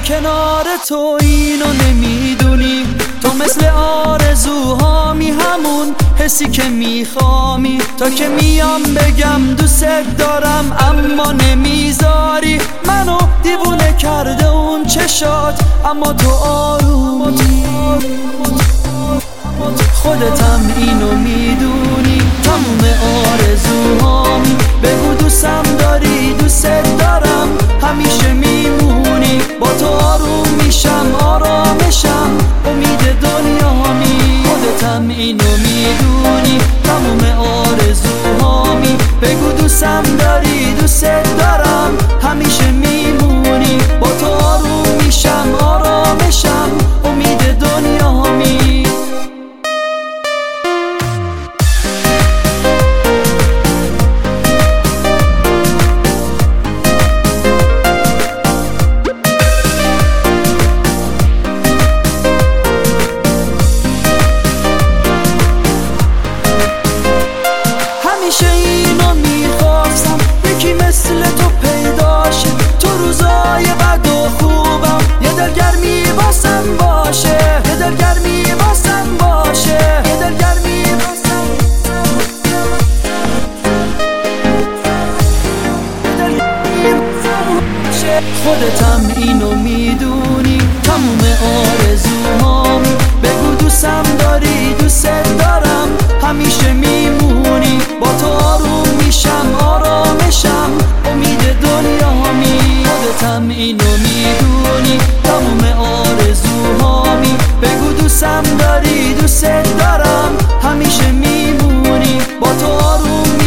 کنار تو اینو نمیدونی، تو مثل آرزوهامی، همون حسی که میخوامی. تا که میام بگم دوست دارم اما نمیذاری، منو دیوونه کرده اون چشات، اما تو آرومی. خودتم اینو میدونی، تموم آرزوهامی. بگو دوستم داری، دوست دارم، همیشه میمونی. با تو آروم میشم، آرامشم، امید دنیامی. خودتم اینو میدونی، تموم آرزوهامی. بگو دوستم داری، دوست دارم، همیشه میمونی. با تو آروم میشم، آرامشم، امید دنیامی. همیشه اینو میخواستم، یکی مثل تو پیداشه. تو روزای بد و خوبم یه دلگرمی واسم باشه، یه دلگرمی واسم باشه، یه دلگرمی واسم باشه. خودتم اینو میدونی، تموم آرزوهامی. بگو دوستم داری، دوست دارم، همیشه میمونی. با تو آروم میشم، آرامشم، امید دنیامی. خودتم اینو میدونی، تموم آرزوهامی. بگو دوستم داری، دوست دارم، همیشه میمونی. با تو آروم